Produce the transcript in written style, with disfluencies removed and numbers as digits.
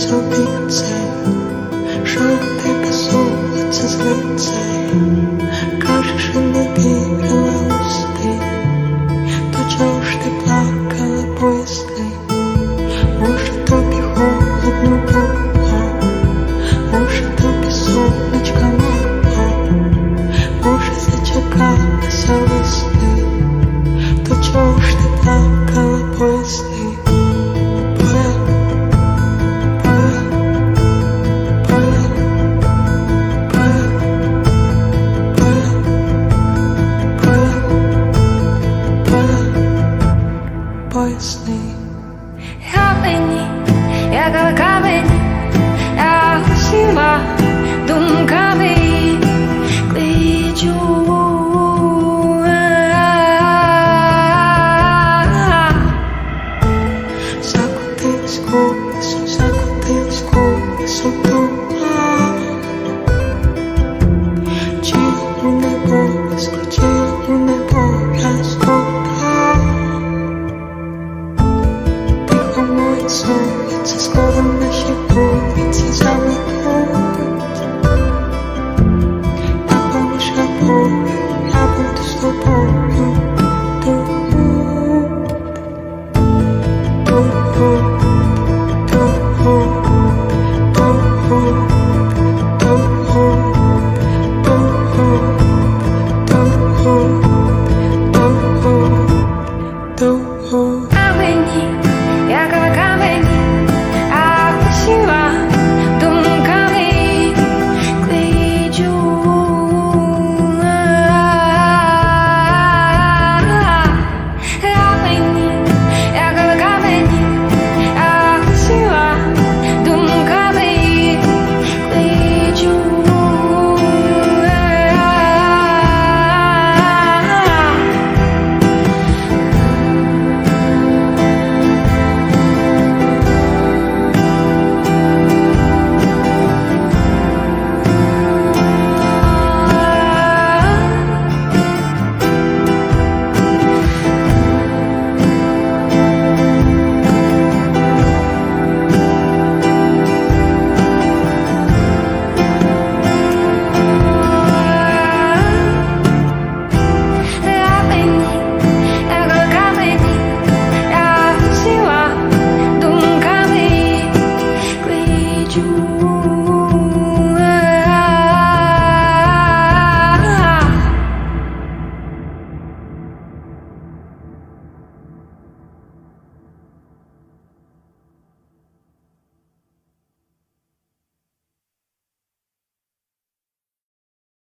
sobícej, žlutý pesůvec z licej, kažeš nebývila ústy, to čo už ty plakala pojistý, môže to by chladnú bolo, môže to by slnečka malo, môže sa čakať na sa listy, to čo už ty plakala pojistý. Skoro naše ulice zametla.